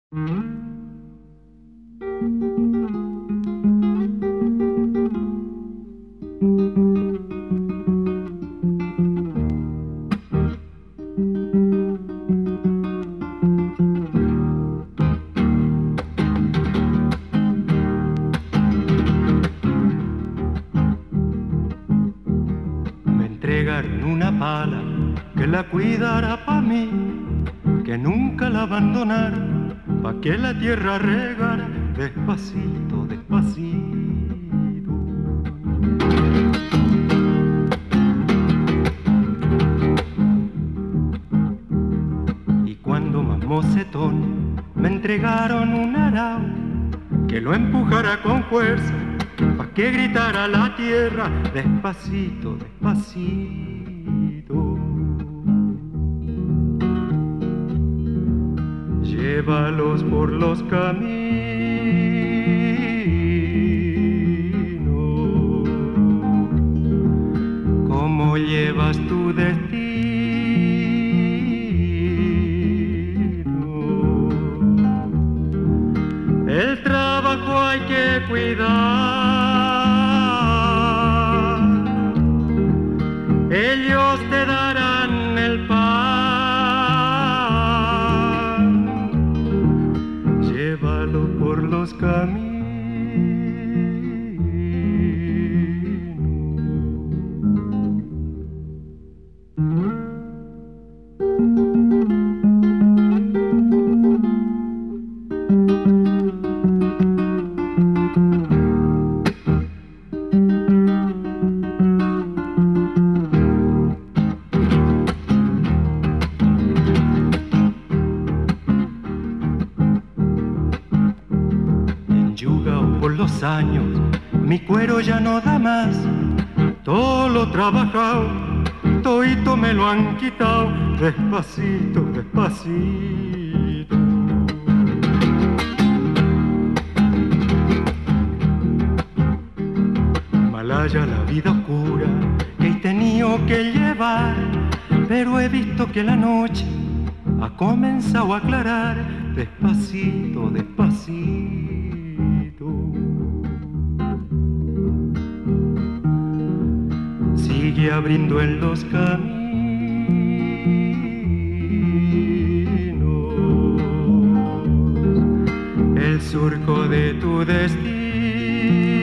Me entregaron una pala que la cuidara pa' mí, que nunca la abandonara, pa' que la tierra regara despacito, despacito. Y cuando más mocetón me entregaron un arao que lo empujara con fuerza, pa' que gritara la tierra despacito, despacito. Llévalos por los caminos, como llevas tu destino. El trabajo hay que cuidar, ellos te darán el pan. Llévalo por los caminos. Por los años, mi cuero ya no da más. Todo lo trabajado, todito me lo han quitado. Despacito, despacito. Malaya la vida oscura que he tenido que llevar, pero he visto que la noche ha comenzado a aclarar. Despacito, despacito. Sigue abriendo en los caminos el surco de tu destino.